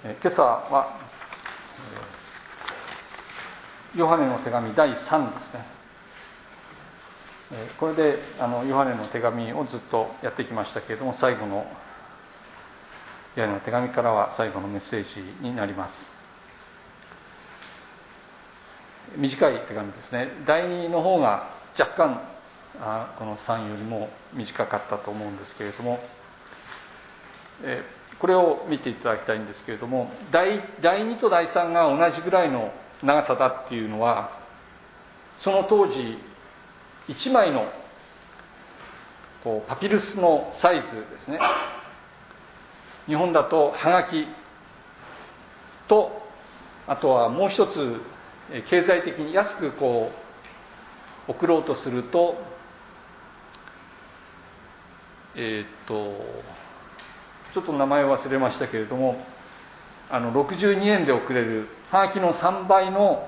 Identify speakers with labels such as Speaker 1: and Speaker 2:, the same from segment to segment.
Speaker 1: 今朝はヨハネの手紙第3ですね。これでヨハネの手紙をずっとやってきましたけれども、最後のヨハネの手紙からは最後のメッセージになります。短い手紙ですね。第2の方が若干この3よりも短かったと思うんですけれども、これを見ていただきたいんですけれども、第2と第3が同じぐらいの長さだっていうのは、その当時1枚のパピルスのサイズですね。日本だとはがきと、あとはもう一つ経済的に安く送ろうとすると、ちょっと名前を忘れましたけれども、62円で送れるはがきの3倍の、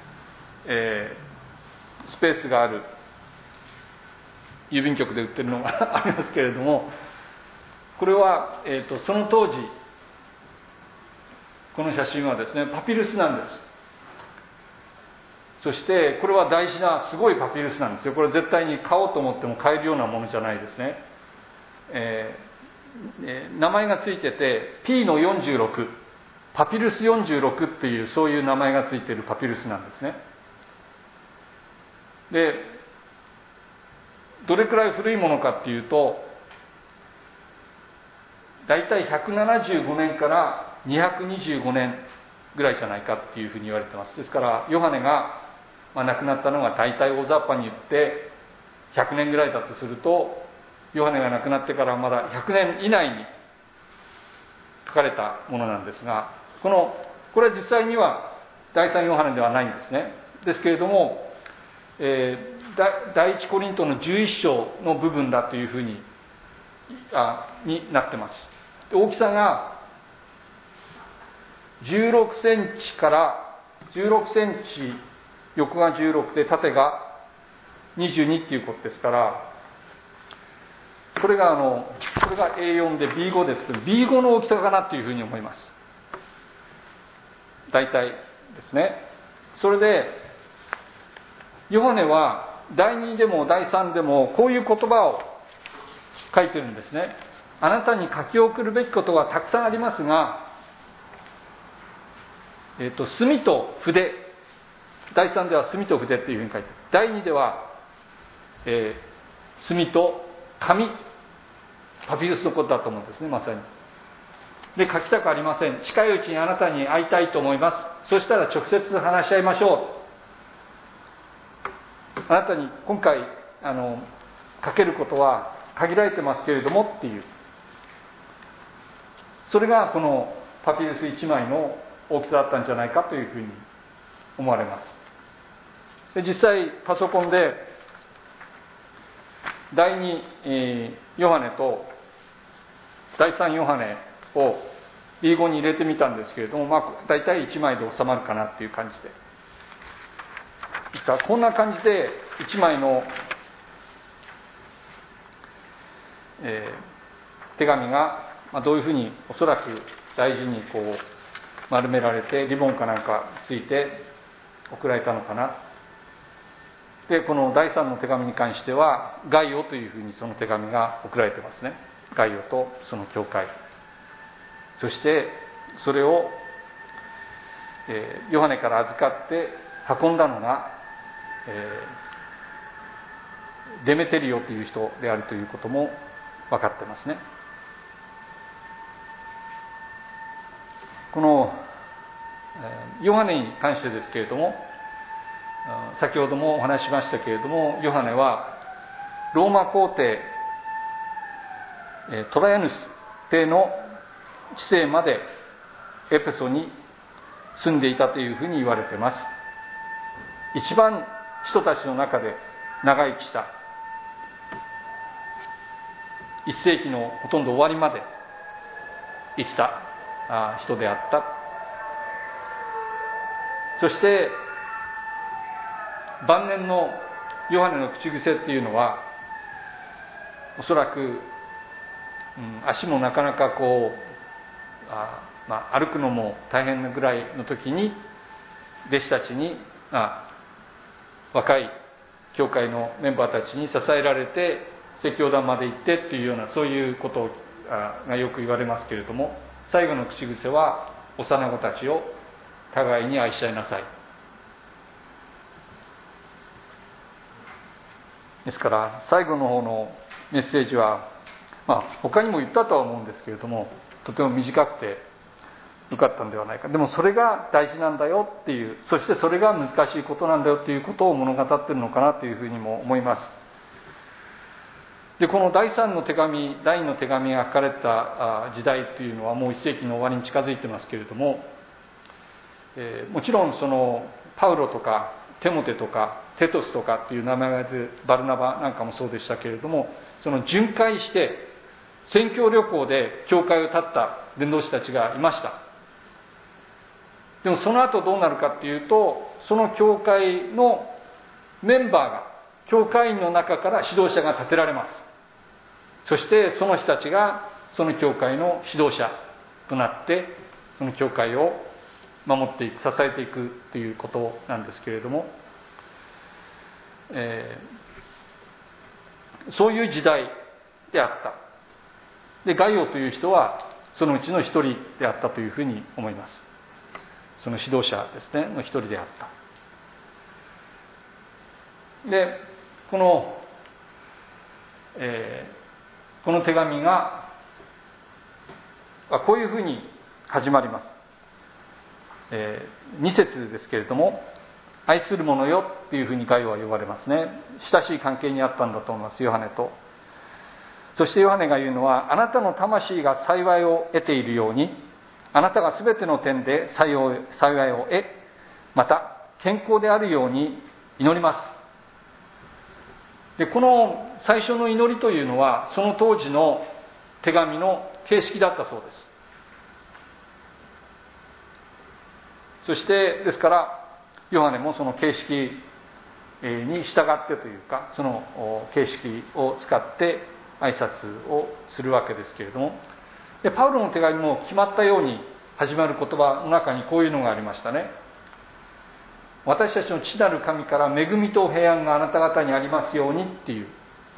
Speaker 1: スペースがある郵便局で売ってるのがありますけれども、これは、その当時、この写真はですね、パピルスなんです。そしてこれは大事なすごいパピルスなんですよ。これ絶対に買おうと思っても買えるようなものじゃないですね。名前がついてて P の46、パピルス46っていう、そういう名前がついているパピルスなんですね。で、どれくらい古いものかっていうと、だいたい175年から225年ぐらいじゃないかっていうふうに言われてます。ですからヨハネが亡くなったのが大体大雑把に言って100年ぐらいだとすると、ヨハネが亡くなってからまだ100年以内に書かれたものなんですが、これは実際には第3ヨハネではないんですね。ですけれども、第1コリントの11章の部分だというふうになってます。大きさが16センチから16センチ、横が16で縦が22っていうことですから、これがA4 で B5 ですけど、 B5 の大きさかなというふうに思います。大体ですね。それでヨハネは第2でも第3でもこういう言葉を書いてるんですね。あなたに書き送るべきことはたくさんありますが、墨と筆、第3では墨と筆っていうふうに書いて、第2では、墨と紙、パピルスのことだと思うんですね、まさに。で、書きたくありません。近いうちにあなたに会いたいと思います。そしたら直接話し合いましょう。あなたに今回書けることは限られてますけれどもっていう、それがこのパピルス1枚の大きさだったんじゃないかというふうに思われます。で、実際パソコンで第2、ヨハネと第3ヨハネを B5 に入れてみたんですけれども、大体1枚で収まるかなっていう感じで、ですからこんな感じで1枚の、手紙が、どういうふうにおそらく大事に丸められてリボンかなんかついて送られたのかな。で、この第3の手紙に関してはガイオというふうにその手紙が送られてますね。ガイオとその教会、そしてそれを、ヨハネから預かって運んだのが、デメテリオという人であるということも分かってますね。このヨハネに関してですけれども、先ほどもお話ししましたけれども、ヨハネはローマ皇帝トラヤヌス帝の治世までエペソに住んでいたというふうに言われています。一番人たちの中で長生きした、1世紀のほとんど終わりまで生きた人であった。そして晩年のヨハネの口癖っていうのは、おそらく、足もなかなか歩くのも大変なぐらいの時に弟子たちに、若い教会のメンバーたちに支えられて説教団まで行ってっていうような、そういうことがよく言われますけれども、最後の口癖は幼子たちを互いに愛し合いなさいですから、最後の方のメッセージは、他にも言ったとは思うんですけれども、とても短くてよかったんではないか。でもそれが大事なんだよっていう、そしてそれが難しいことなんだよっていうことを物語っているのかなというふうにも思います。で、この第2の手紙が書かれた時代というのはもう1世紀の終わりに近づいてますけれども、もちろんそのパウロとかテモテとかテトスとかっていう名前が出るバルナバなんかもそうでしたけれども、その巡回して宣教旅行で教会を立った伝道師たちがいました。でもその後どうなるかっていうと、その教会のメンバーが、教会員の中から指導者が立てられます。そしてその人たちがその教会の指導者となって、その教会を守っていく、支えていくということなんですけれども、そういう時代であった。で、ガイオという人はそのうちの一人であったというふうに思います。その指導者ですね、の一人であった。で、この手紙がこういうふうに始まります。2節ですけれども、愛する者よっていうふうにガイオは呼ばれますね。親しい関係にあったんだと思います、ヨハネと。そしてヨハネが言うのは、あなたの魂が幸いを得ているように、あなたがすべての点で幸いを得、また健康であるように祈ります。で、この最初の祈りというのは、その当時の手紙の形式だったそうです。そしてですからヨハネもその形式に従ってというか、その形式を使って挨拶をするわけですけれども、でパウロの手紙も決まったように始まる言葉の中にこういうのがありましたね。私たちの父なる神から恵みと平安があなた方にありますようにっていう、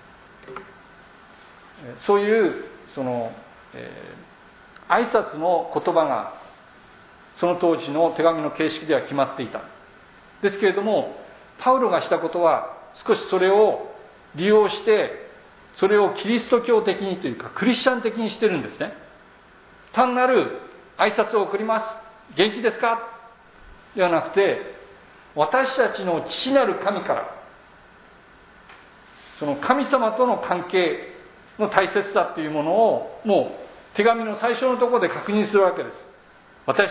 Speaker 1: そういうその、挨拶の言葉がその当時の手紙の形式では決まっていた。ですけれども、パウロがしたことは少しそれを利用して、それをキリスト教的にというかクリスチャン的にしてるんですね。単なる挨拶を送ります、元気ですかではなくて、私たちの父なる神から、その神様との関係の大切さっていうものをもう手紙の最初のところで確認するわけです。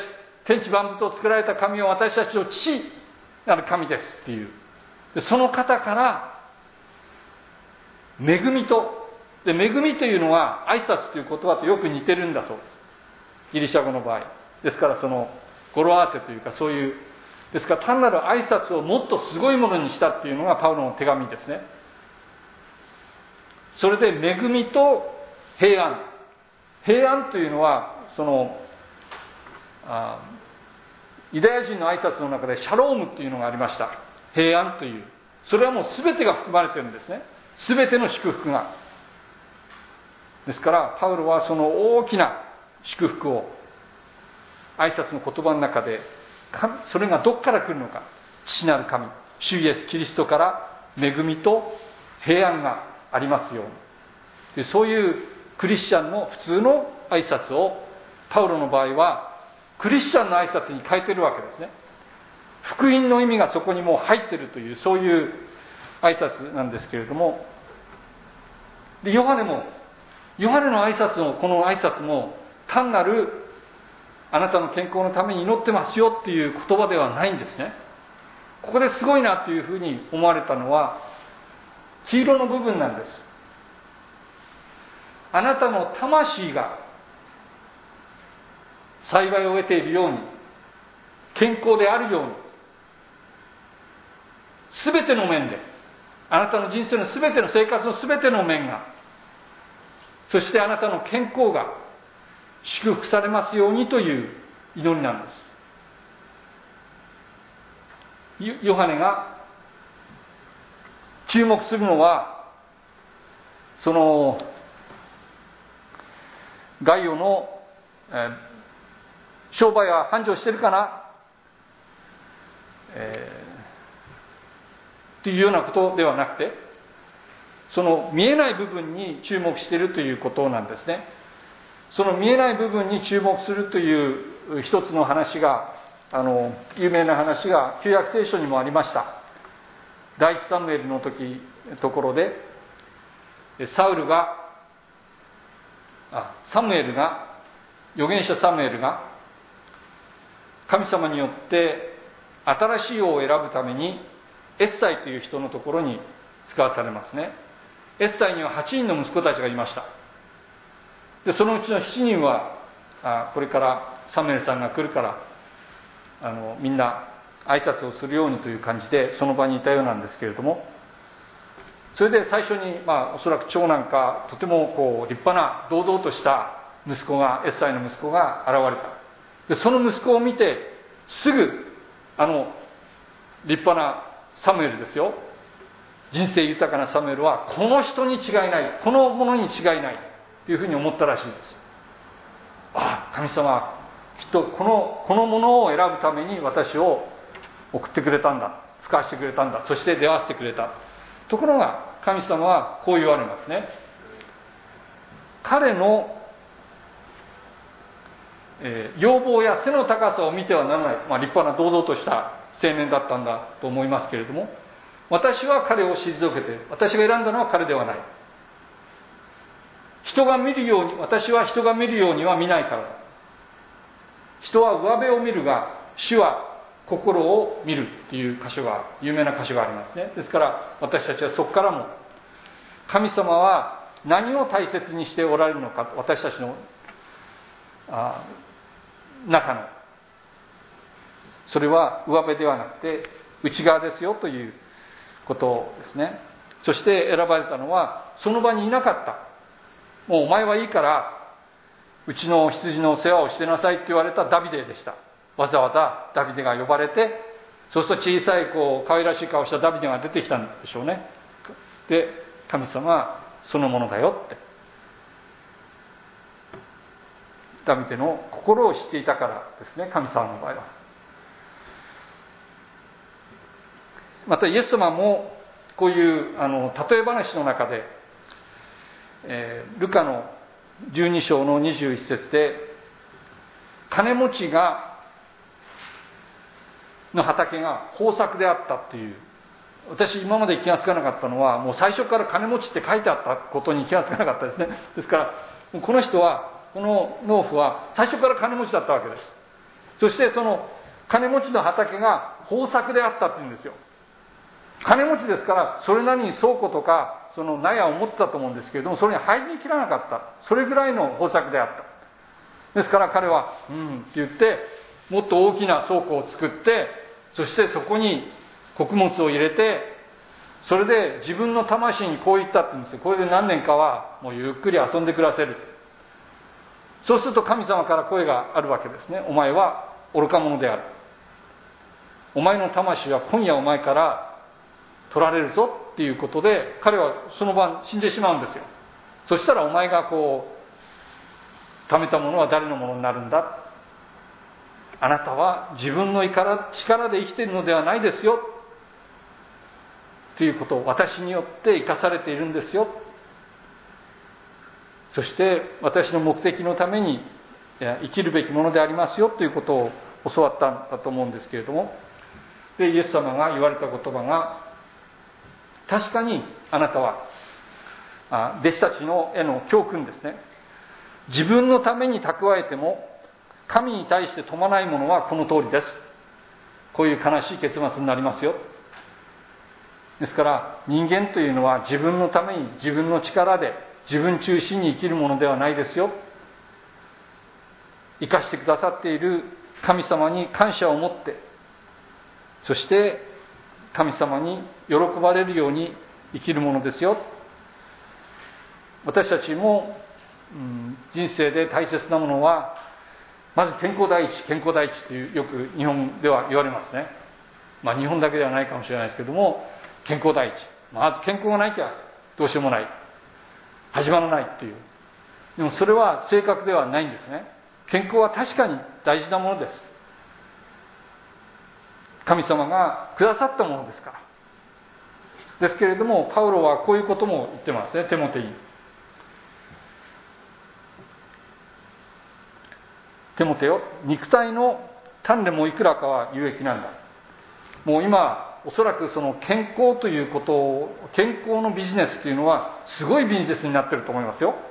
Speaker 1: 天地万物を作られた神は私たちの父なる神ですっていう。でその方から恵みと、で恵みというのは挨拶という言葉とよく似てるんだそうです。ギリシャ語の場合ですから、その語呂合わせというか、そういうですから単なる挨拶をもっとすごいものにしたっていうのがパウロの手紙ですね。それで恵みと平安、平安というのはそのユダヤ人の挨拶の中でシャロームというのがありました。平安という、それはもう全てが含まれているんですね。全ての祝福が。ですからパウロはその大きな祝福を挨拶の言葉の中で、それがどこから来るのか、父なる神主イエスキリストから恵みと平安がありますように。でそういうクリスチャンの普通の挨拶をパウロの場合はクリスチャンの挨拶に変えてるわけですね。福音の意味がそこにもう入っているという、そういう挨拶なんですけれども、でヨハネの挨拶のこの挨拶も単なるあなたの健康のために祈ってますよっていう言葉ではないんですね。ここですごいなというふうに思われたのは黄色の部分なんです。あなたの魂が幸いを得ているように、健康であるように、すべての面で、あなたの人生のすべての生活のすべての面が、そしてあなたの健康が祝福されますようにという祈りなんです。ヨハネが注目するのは、そのガイオの、商売は繁盛してるかな、というようなことではなくて、その見えない部分に注目しているということなんですね。その見えない部分に注目するという一つの話が、有名な話が旧約聖書にもありました。第一サムエルのところで、サムエルが、預言者サムエルが神様によって新しい王を選ぶためにエッサイという人のところに使わされますね。エッサイには8人の息子たちがいました。でそのうちの7人はこれからサムエルさんが来るからみんな挨拶をするようにという感じでその場にいたようなんですけれども、それで最初におそらく長男かとても立派な堂々とした息子が、エッサイの息子が現れた。でその息子を見てすぐ立派なサムエルですよ、人生豊かなサムエルはこの人に違いない、この者に違いないというふうに思ったらしいです。神様はきっとこの者を選ぶために私を送ってくれたんだ、使わせてくれたんだ、そして出会わせてくれた。ところが神様はこう言われますね。彼の、容貌や背の高さを見てはならない、立派な堂々とした青年だったんだと思いますけれども、私は彼を退けて、私が選んだのは彼ではない。私は人が見るようには見ないからだ。人は上辺を見るが、主は心を見るっていう有名な箇所がありますね。ですから私たちはそこからも神様は何を大切にしておられるのか、私たちの中の、それは上辺ではなくて内側ですよということですね。そして選ばれたのはその場にいなかった、もうお前はいいからうちの羊の世話をしてなさいって言われたダビデでした。わざわざダビデが呼ばれて、そうすると小さい可愛らしい顔したダビデが出てきたんでしょうね。で神様はそのものだよって、ダビデの心を知っていたからですね、神様の場合は。またイエス様もこういう例え話の中で、ルカの12章の21節で、金持ちの畑が豊作であったという、私今まで気がつかなかったのは、もう最初から金持ちって書いてあったことに気がつかなかったですね。ですからこの人は、この農夫は最初から金持ちだったわけです。そしてその金持ちの畑が豊作であったっていうんですよ。金持ちですからそれなりに倉庫とかその納屋を持ってたと思うんですけれども、それに入りきらなかった、それぐらいの豊作であった。ですから彼はって言って、もっと大きな倉庫を作って、そしてそこに穀物を入れて、それで自分の魂にこう言ったって言うんですよ。これで何年かはもうゆっくり遊んで暮らせる。そうすると神様から声があるわけですね。お前は愚か者である。お前の魂は今夜お前から取られるぞっていうことで、彼はその晩死んでしまうんですよ。そしたらお前が貯めたものは誰のものになるんだ。あなたは自分の力で生きているのではないですよということを、私によって生かされているんですよ。そして私の目的のために生きるべきものでありますよということを教わったんだと思うんですけれども、でイエス様が言われた言葉が、確かにあなたは弟子たちのへの教訓ですね。自分のために蓄えても神に対して富まないものはこの通りです。こういう悲しい結末になりますよ。ですから人間というのは自分のために自分の力で自分中心に生きるものではないですよ。生かしてくださっている神様に感謝を持って、そして神様に喜ばれるように生きるものですよ。私たちも人生で大切なものはまず健康第一、健康第一っていうよく日本では言われますね。日本だけではないかもしれないですけども、健康第一、まず健康がなきゃどうしようもない、始まらないっていう。でもそれは正確ではないんですね。健康は確かに大事なものです。神様がくださったものですから。ですけれども、パウロはこういうことも言ってますね、テモテに。テモテよ、肉体の鍛錬もいくらかは有益なんだ。もう今おそらくその健康ということを、健康のビジネスというのはすごいビジネスになっていると思いますよ。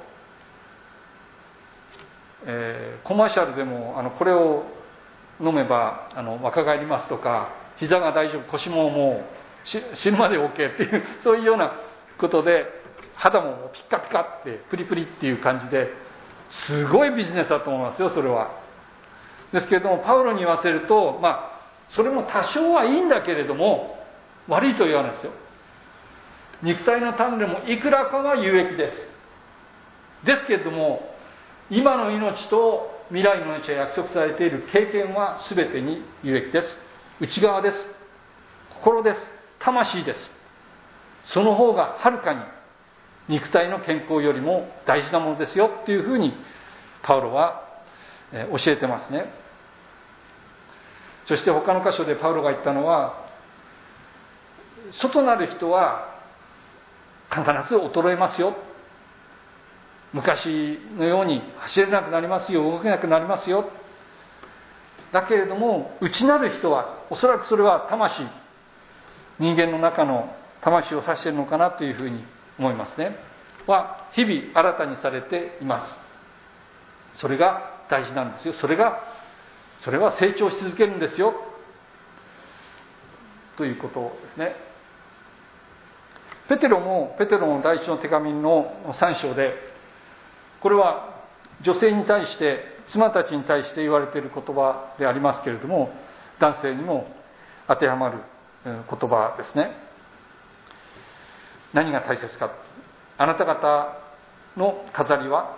Speaker 1: コマーシャルでもこれを飲めば若返りますとか、膝が大丈夫、腰ももう死ぬまで OK っていうそういうようなことで、肌もピッカピカってプリプリっていう感じですごいビジネスだと思いますよ、それは。ですけれども、パウロに言わせると、それも多少はいいんだけれども悪いと言わないですよ。肉体の鍛錬もいくらかは有益です。ですけれども、今の命と未来の命が約束されている経験は全てに有益です。内側です。心です。魂です。その方がはるかに肉体の健康よりも大事なものですよっていうふうにパウロは教えてますね。そして他の箇所でパウロが言ったのは、外なる人は必ず衰えますよ。昔のように走れなくなりますよ、動けなくなりますよ。だけれども内なる人は、おそらくそれは魂、人間の中の魂を指しているのかなというふうに思いますね。は日々新たにされています。それが大事なんですよ。それは成長し続けるんですよということですね。ペテロの第一の手紙の3章で、これは女性に対して、妻たちに対して言われている言葉でありますけれども、男性にも当てはまる言葉ですね。何が大切か。あなた方の飾りは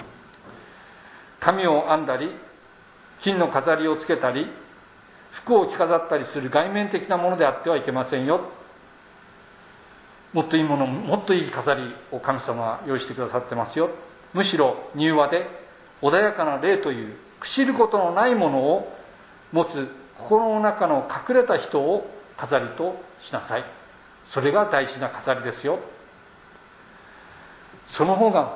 Speaker 1: 髪を編んだり金の飾りをつけたり服を着飾ったりする外面的なものであってはいけませんよ。もっといいもの、もっといい飾りを神様は用意してくださってますよ。むしろ柔和で穏やかな霊という朽ちることのないものを持つ心の中の隠れた人を飾りとしなさい。それが大事な飾りですよ。その方が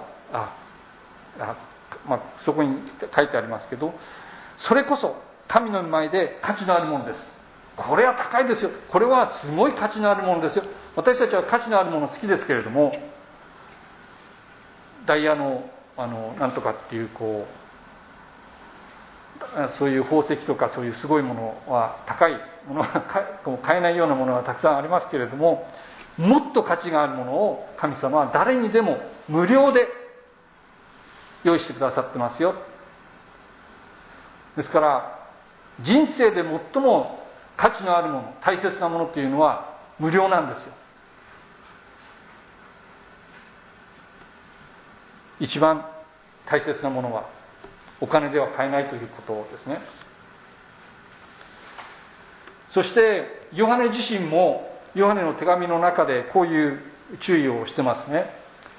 Speaker 1: そこに書いてありますけど、それこそ神の前で価値のあるものです。これは高いですよ。これはすごい価値のあるものですよ。私たちは価値のあるもの好きですけれども、ダイヤのなんとかっていうそういう宝石とかそういうすごいものは、高いものは買えないようなものはたくさんありますけれども、もっと価値があるものを神様は誰にでも無料で用意してくださってますよ。ですから人生で最も価値のあるもの、大切なものというのは無料なんですよ。一番大切なものはお金では買えないということですね。そしてヨハネ自身もヨハネの手紙の中でこういう注意をしてますね。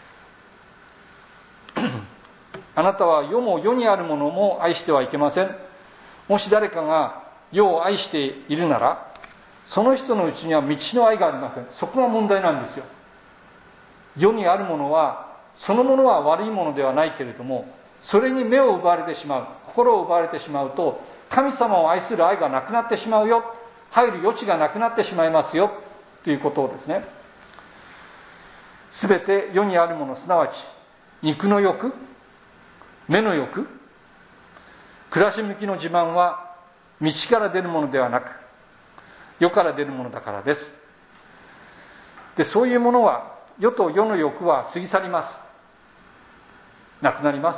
Speaker 1: あなたは世も世にあるものも愛してはいけません。もし誰かが世を愛しているなら、その人のうちには道の愛がありません。そこが問題なんですよ。世にあるものは、そのものは悪いものではないけれども、それに目を奪われてしまう、心を奪われてしまうと、神様を愛する愛がなくなってしまうよ、入る余地がなくなってしまいますよということをですね。すべて世にあるもの、すなわち肉の欲、目の欲、暮らし向きの自慢は道から出るものではなく世から出るものだからです。で、そういうものは、世と世の欲は過ぎ去ります。なくなります。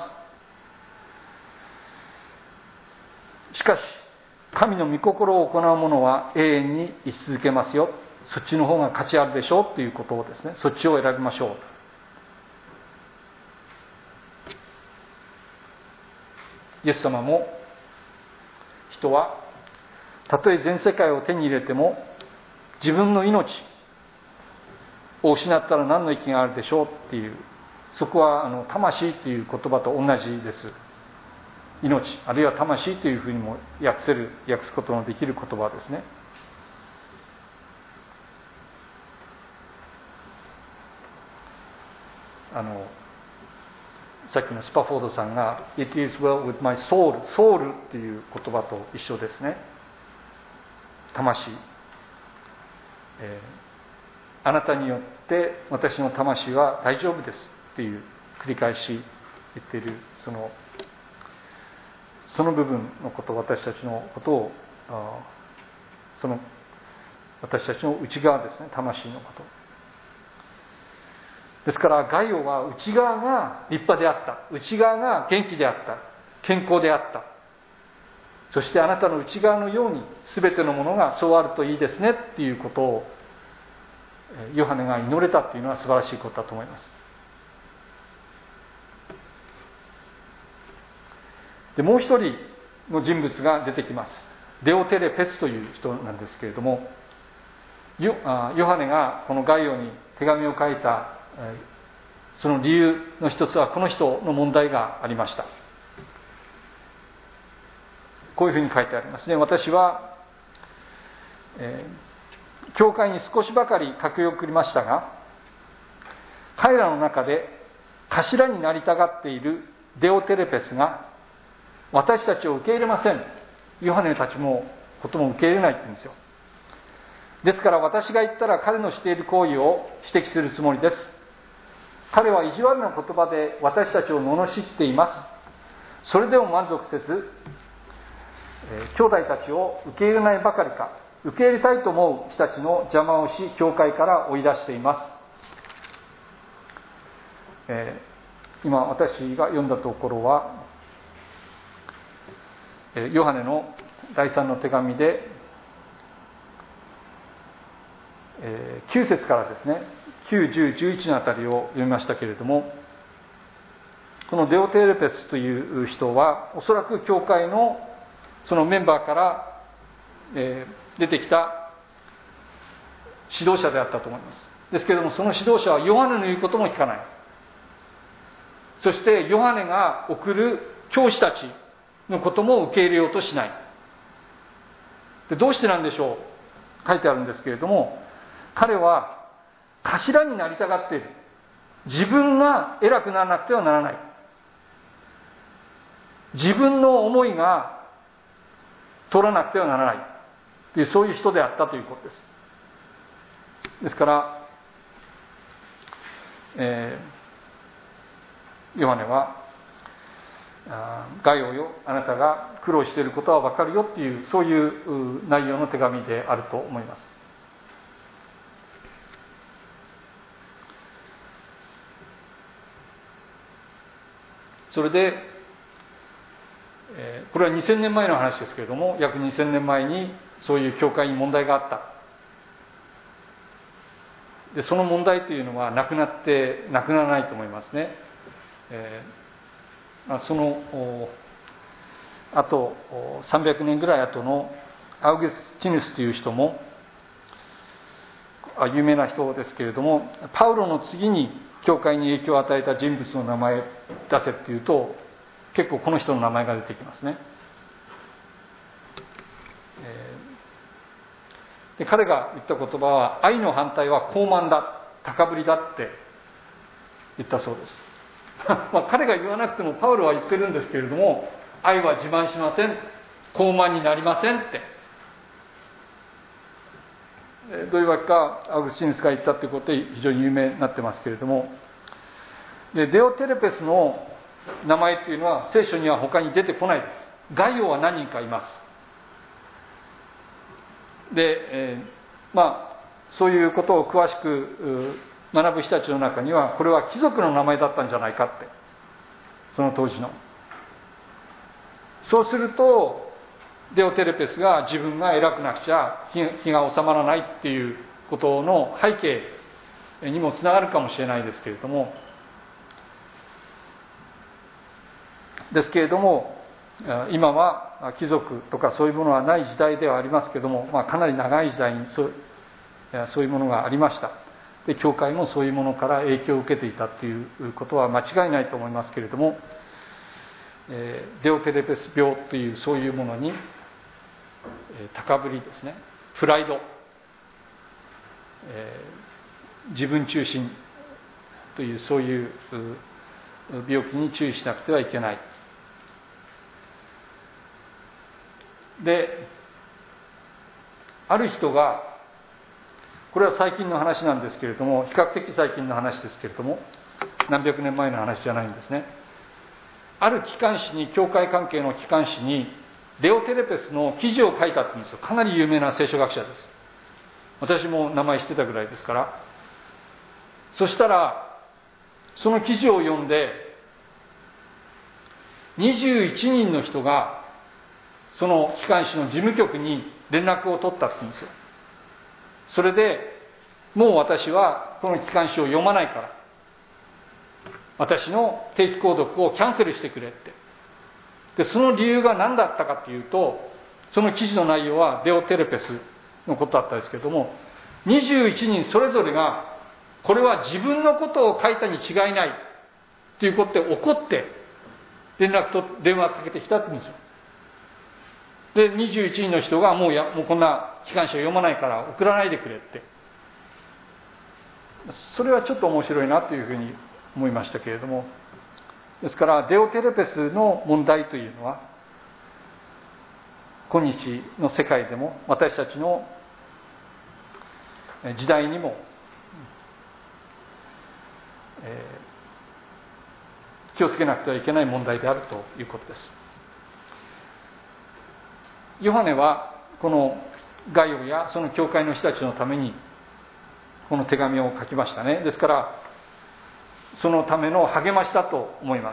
Speaker 1: しかし神の御心を行う者は永遠に生き続けますよ。そっちの方が価値あるでしょうということをですね、そっちを選びましょう。 イエス様も、人はたとえ全世界を手に入れても自分の命を失ったら何の意義があるでしょうっていう、そこは魂という言葉と同じです。命あるいは魂というふうにも訳すことのできる言葉ですね。さっきのスパフォードさんが It is well with my soul ソウルっていう言葉と一緒ですね。魂、あなたによって私の魂は大丈夫ですっていう繰り返し言っている、その部分のこと、私たちのことを、その私たちの内側ですね、魂のことですから、ガイオは内側が立派であった、内側が元気であった、健康であった、そしてあなたの内側のように全てのものがそうあるといいですねっていうことをヨハネが祈れたというのは素晴らしいことだと思います。で、もう一人の人物が出てきます。デオテレペスという人なんですけれども、ヨハネがこのガイオに手紙を書いたその理由の一つは、この人の問題がありました。こういうふうに書いてありますね。私は、教会に少しばかり書き送りましたが、彼らの中で頭になりたがっているデオテレペスが私たちを受け入れません。ヨハネたちもことも受け入れないって言うんですよ。ですから私が言ったら彼のしている行為を指摘するつもりです。彼は意地悪な言葉で私たちを罵っています。それでも満足せず、兄弟たちを受け入れないばかりか、受け入れたいと思う人たちの邪魔をし、教会から追い出しています。今私が読んだところは、ヨハネの第3の手紙で、9節からですね、9、10、11のあたりを読みましたけれども、このデオテレペスという人はおそらく教会のそのメンバーから、出てきた指導者であったと思います。ですけれども、その指導者はヨハネの言うことも聞かない。そしてヨハネが送る教師たちのことも受け入れようとしない。で、どうしてなんでしょう。書いてあるんですけれども、彼は頭になりたがっている。自分が偉くならなくてはならない。自分の思いが通らなくてはならないという、そういう人であったということです。ですから、ヨハネはガイオよ、あなたが苦労していることは分かるよっていう、そういう内容の手紙であると思います。それで、これは2000年前の話ですけれども、約2000年前にそういう教会に問題があった。で、その問題というのはなくならないと思いますね。そのあと300年ぐらい後のアウグスティヌスという人も有名な人ですけれども、パウロの次に教会に影響を与えた人物の名前出せっていうと、結構この人の名前が出てきますね。で、彼が言った言葉は、愛の反対は高慢だ、高ぶりだって言ったそうです。彼が言わなくてもパウロは言ってるんですけれども、愛は自慢しません、高慢になりませんって、どういうわけかアウグスティヌスが言ったということで非常に有名になってますけれども、でデオテレペスの名前というのは聖書には他に出てこないです。ガイオは何人かいます。で、そういうことを詳しく学ぶ人たちの中には、これは貴族の名前だったんじゃないかって、その当時の。そうするとデオテレペスが自分が偉くなくちゃ気が収まらないっていうことの背景にもつながるかもしれないですけれども、 今は貴族とかそういうものはない時代ではありますけども、かなり長い時代にそういうものがありました。で教会もそういうものから影響を受けていたということは間違いないと思いますけれども、デオテレペス病というそういうものに高ぶりですね、プライド、自分中心というそういう病気に注意しなくてはいけない。で、ある人が、これは最近の話なんですけれども、比較的最近の話ですけれども、何百年前の話じゃないんですね。ある機関誌に、教会関係の機関誌にデオテレペスの記事を書いたって言うんですよ。かなり有名な聖書学者です。私も名前知ってたぐらいですから。そしたらその記事を読んで21人の人がその機関誌の事務局に連絡を取ったって言うんですよ。それで、もう私はこの機関誌を読まないから私の定期購読をキャンセルしてくれって。でその理由が何だったかというと、その記事の内容はデオテレペスのことだったんですけれども、21人それぞれがこれは自分のことを書いたに違いないということで怒って電話かけてきたって言うんですよ。で21人の人がもうこんな機関誌を読まないから送らないでくれって。それはちょっと面白いなというふうに思いましたけれども、ですからデオテレペスの問題というのは今日の世界でも私たちの時代にも気をつけなくてはいけない問題であるということです。ヨハネはこのガイオやその教会の人たちのためにこの手紙を書きましたね。ですからそのための励ましだと思います。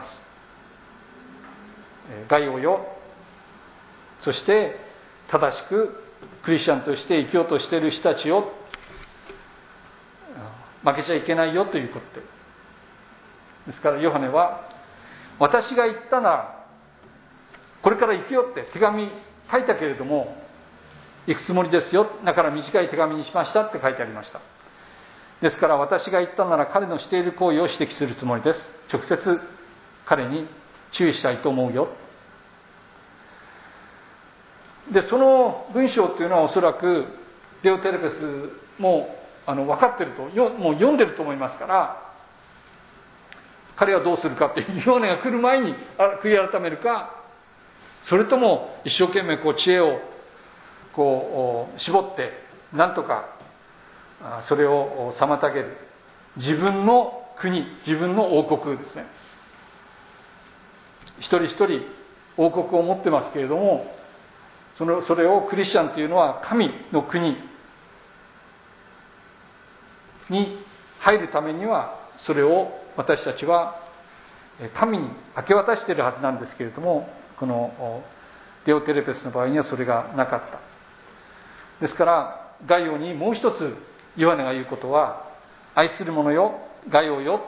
Speaker 1: ガイオよ、そして正しくクリスチャンとして生きようとしている人たちを負けちゃいけないよということですから、ヨハネは私が言ったならこれから行くよって手紙書いたけれども行くつもりですよ、だから短い手紙にしましたって書いてありました。ですから私が言ったなら彼のしている行為を指摘するつもりです。直接彼に注意したいと思うよ。でその文章というのはおそらくデオテレペスも分かってると、もう読んでると思いますから、彼はどうするかという、ヨハネが来る前に悔い改めるか、それとも一生懸命知恵を絞ってなんとかそれを妨げる、自分の国、自分の王国ですね。一人一人王国を持ってますけれども、それをクリスチャンというのは神の国に入るためには、それを私たちは神に明け渡しているはずなんですけれども、このデオテレペスの場合にはそれがなかった。ですからガイオにもう一つヨハネが言うことは、愛する者よ、ガイオよ、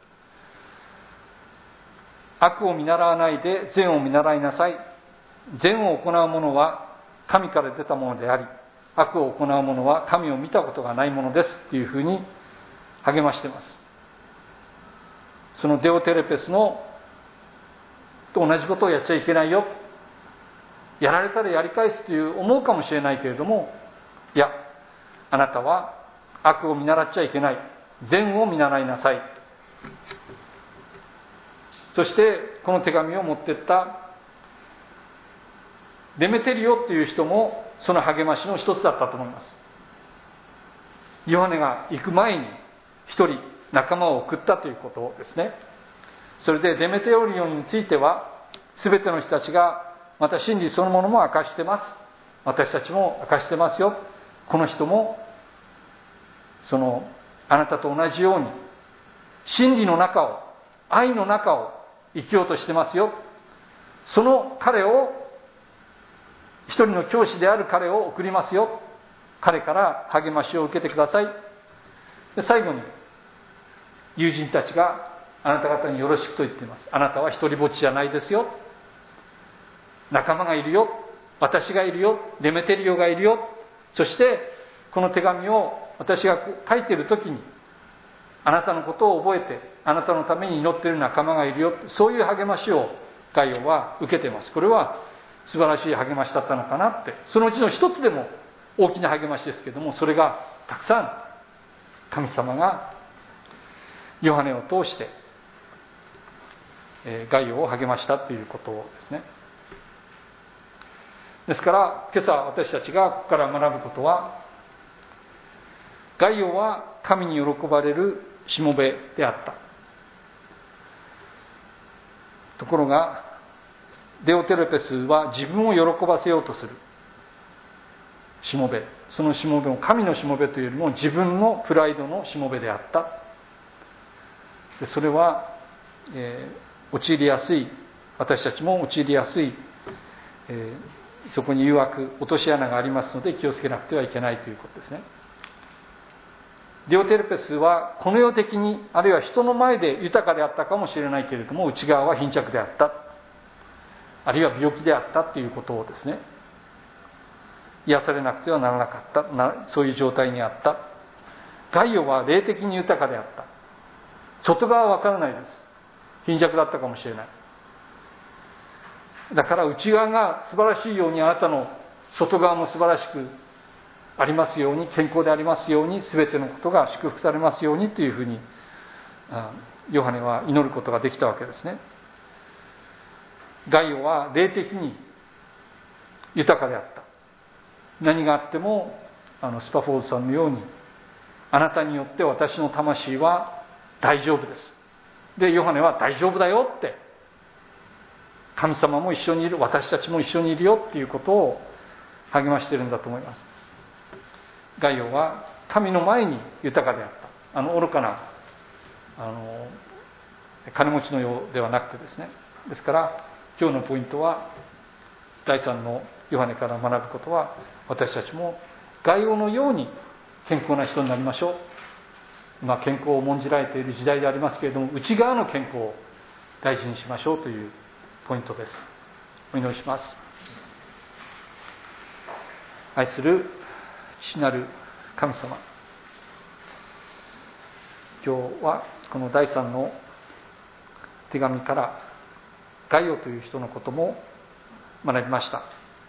Speaker 1: 悪を見習わないで善を見習いなさい。善を行う者は神から出たものであり、悪を行う者は神を見たことがないものですというふうに励ましています。そのデオテレペスのと同じことをやっちゃいけないよ、やられたらやり返すという思うかもしれないけれども、いや、あなたは悪を見習っちゃいけない、善を見習いなさい。そしてこの手紙を持っていったデメテリオという人もその励ましの一つだったと思います。ヨハネが行く前に一人仲間を送ったということですね。それでデメテオリオンについては全ての人たちが、また真理そのものも明かしてます。私たちも明かしてますよ。この人もあなたと同じように真理の中を、愛の中を生きようとしてますよ。その彼を、一人の教師である彼を送りますよ。彼から励ましを受けてください。で最後に友人たちがあなた方によろしくと言っています。あなたは一人ぼっちじゃないですよ。 仲間がいるよ、私がいるよ、デメテリオがいるよ、そしてこの手紙を私が書いている時にあなたのことを覚えて、あなたのために祈っている仲間がいるよ、そういう励ましをガイオは受けています。これは素晴らしい励ましだったのかなって、そのうちの一つでも大きな励ましですけども、それがたくさん神様がヨハネを通してガイオを励ましたということですね。ですから今朝私たちがここから学ぶことは、ガイオは神に喜ばれるしもべであった。ところがデオテレペスは自分を喜ばせようとするしもべ、そのしもべも神のしもべというよりも自分のプライドのしもべであった。でそれは、陥りやすい、私たちも陥りやすい、そこに誘惑、落とし穴がありますので気をつけなくてはいけないということですね。デオテレペスはこの世的に、あるいは人の前で豊かであったかもしれないけれども、内側は貧弱であった、あるいは病気であったということをですね、癒されなくてはならなかった、そういう状態にあった。ガイオは霊的に豊かであった。外側は分からないです。貧弱だったかもしれない。だから内側が素晴らしいように、あなたの外側も素晴らしくありますように、健康でありますように、全てのことが祝福されますようにというふうにヨハネは祈ることができたわけですね。ガイオは霊的に豊かであった。何があってもスパフォードさんのように、あなたによって私の魂は大丈夫です。でヨハネは大丈夫だよって、神様も一緒にいる、私たちも一緒にいるよっていうことを励ましているんだと思います。ガイオは神の前に豊かであった。愚かな金持ちのようではなくてですね。ですから今日のポイントは、第3のヨハネから学ぶことは、私たちもガイオのように健康な人になりましょう。今健康を重んじられている時代でありますけれども、内側の健康を大事にしましょうというポイントです。お祈りします。愛する父なる神様、今日はこの第3の手紙からガイオという人のことも学びました。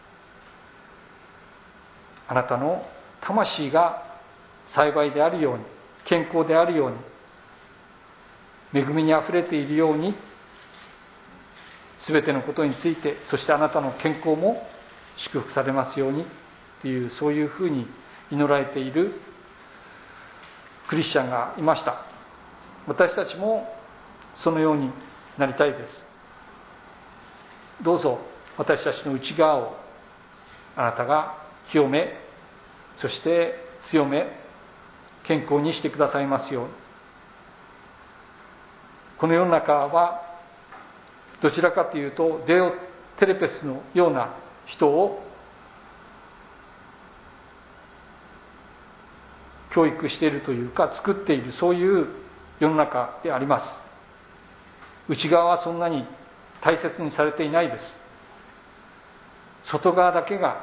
Speaker 1: あなたの魂が幸いであるように、健康であるように、恵みにあふれているように、すべてのことについて、そしてあなたの健康も祝福されますようにという、そういうふうに祈られているクリスチャンがいました。私たちもそのようになりたいです。どうぞ私たちの内側をあなたが清め、そして強め、健康にしてくださいますように。この世の中はどちらかというとデオテレペスのような人を教育しているというか、作っている、そういう世の中であります。内側はそんなに大切にされていないです。外側だけが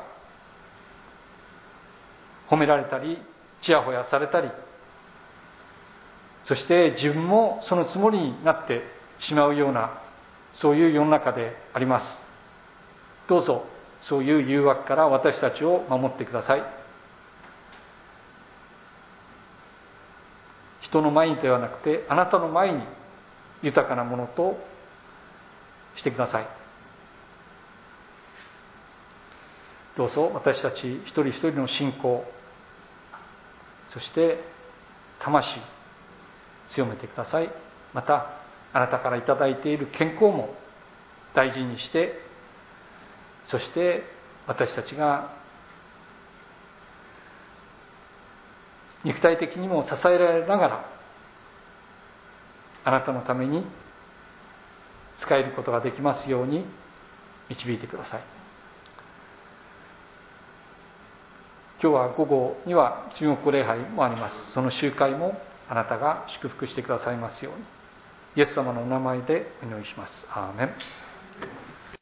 Speaker 1: 褒められたり、ちやほやされたり、そして自分もそのつもりになってしまうような、そういう世の中であります。どうぞそういう誘惑から私たちを守ってください。人の前にではなくて、あなたの前に豊かなものとしてください。どうぞ私たち一人一人の信仰、そして魂、強めてください。またあなたからいただいている健康も大事にして、そして私たちが肉体的にも支えられながら、あなたのために使えることができますように導いてください。今日は午後には中国礼拝もあります。その集会もあなたが祝福してくださいますように、イエス様のお名前でお祈りします。アーメン。